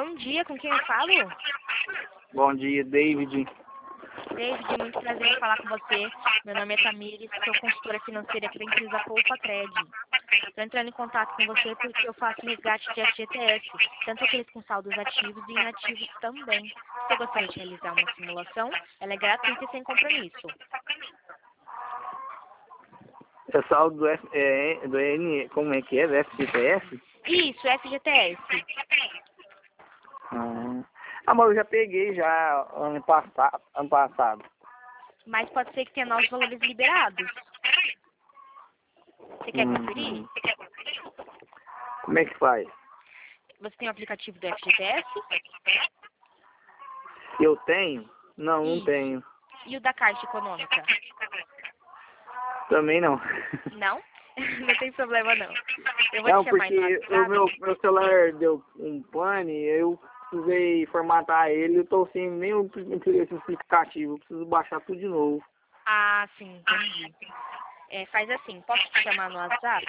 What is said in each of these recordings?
Bom dia, com quem eu falo? Bom dia, David. David, muito prazer em falar com você. Meu nome é Tamires, sou consultora financeira aqui da empresa Poupa Cred. Estou entrando em contato com você porque eu faço resgate de FGTS, tanto aqueles com saldos ativos e inativos também. Você gostaria de realizar uma simulação? Ela é gratuita e sem compromisso. É saldo do N, como é que é? Do FGTS? Isso, FGTS. Mas eu já peguei já ano passado. Mas pode ser que tenha novos valores liberados. Você quer conferir? Como é que faz? Você tem o aplicativo do FGTS? Eu tenho? Não, não Isso. tenho. E o da Caixa Econômica? Também não. Não? Não tem problema não. Eu vou Não, te chamar no porque o WhatsApp. meu celular deu um pane, eu precisei formatar ele, eu tô sem nenhum esse aplicativo, eu preciso baixar tudo de novo. Ah, sim, entendi. Faz assim, posso te chamar no WhatsApp?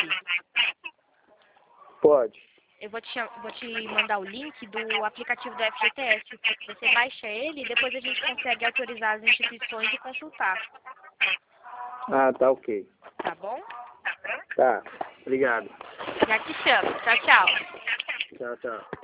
Pode. Eu vou te mandar o link do aplicativo do FGTS. Você baixa ele e depois a gente consegue autorizar as instituições e consultar. Ah, tá ok. Tá bom? Tá, obrigado. Já te chamo. Tchau, tchau. Tchau, tchau.